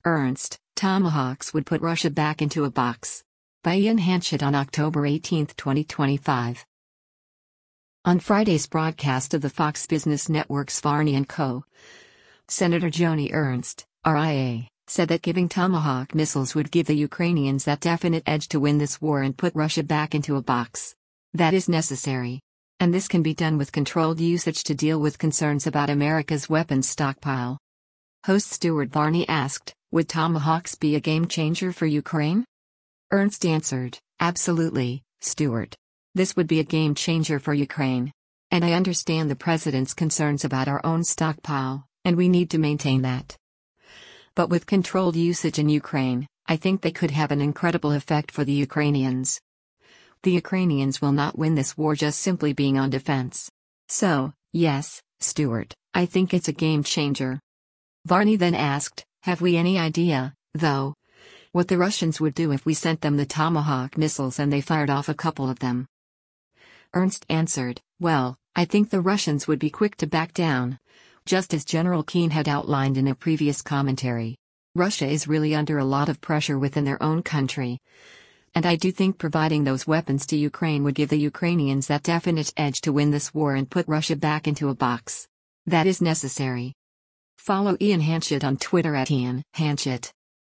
Ernst, Tomahawks would put Russia back into a box. By Ian Hanchett on October 18, 2025. On Friday's broadcast of the Fox Business Network's Varney and Co., Senator Joni Ernst, RIA, said that giving Tomahawk missiles would give the Ukrainians that definite edge to win this war and put Russia back into a box. That is necessary. And this can be done with controlled usage to deal with concerns about America's weapons stockpile. Host Stuart Varney asked, would Tomahawks be a game changer for Ukraine? Ernst answered, absolutely, Stuart. This would be a game changer for Ukraine. And I understand the president's concerns about our own stockpile, and we need to maintain that. But with controlled usage in Ukraine, I think they could have an incredible effect for the Ukrainians. The Ukrainians will not win this war just simply being on defense. So, yes, Stuart, I think it's a game changer. Varney then asked, have we any idea, though, what the Russians would do if we sent them the Tomahawk missiles and they fired off a couple of them? Ernst answered, well, I think the Russians would be quick to back down, just as General Keane had outlined in a previous commentary. Russia is really under a lot of pressure within their own country. And I do think providing those weapons to Ukraine would give the Ukrainians that definite edge to win this war and put Russia back into a box. That is necessary. Follow Ian Hanchett on Twitter @IanHanchett.